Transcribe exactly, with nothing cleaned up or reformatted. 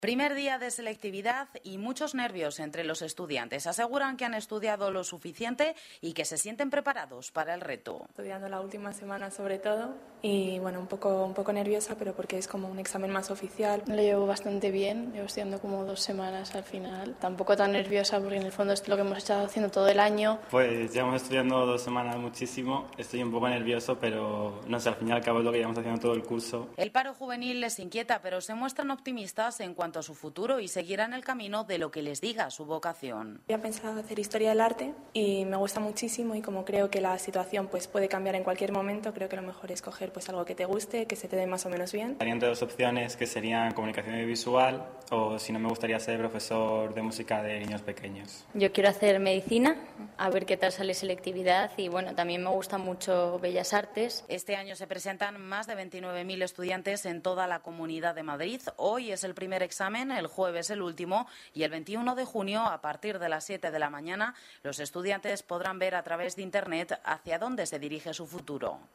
Primer día de selectividad y muchos nervios entre los estudiantes. Aseguran que han estudiado lo suficiente y que se sienten preparados para el reto. Estudiando la última semana sobre todo y bueno, un poco, un poco nerviosa, pero porque es como un examen más oficial. Lo llevo bastante bien, llevo estudiando como dos semanas al final. Tampoco tan nerviosa porque en el fondo es lo que hemos estado haciendo todo el año. Pues llevamos estudiando dos semanas muchísimo, estoy un poco nervioso, pero no sé, al fin y al cabo es lo que llevamos haciendo todo el curso. El paro juvenil les inquieta, pero se muestran optimistas en cuanto a su futuro y seguirán el camino de lo que les diga su vocación. Había pensado hacer historia del arte y me gusta muchísimo y como creo que la situación pues puede cambiar en cualquier momento, creo que lo mejor es coger pues algo que te guste, que se te dé más o menos bien. Estarían dos opciones que serían comunicación audiovisual o si no me gustaría ser profesor de música de niños pequeños. Yo quiero hacer medicina, a ver qué tal sale selectividad y bueno, también me gusta mucho Bellas Artes. Este año se presentan más de veintinueve mil estudiantes en toda la Comunidad de Madrid. Hoy es el primer examen, el jueves el último y el veintiuno de junio a partir de las siete de la mañana los estudiantes podrán ver a través de internet hacia dónde se dirige su futuro.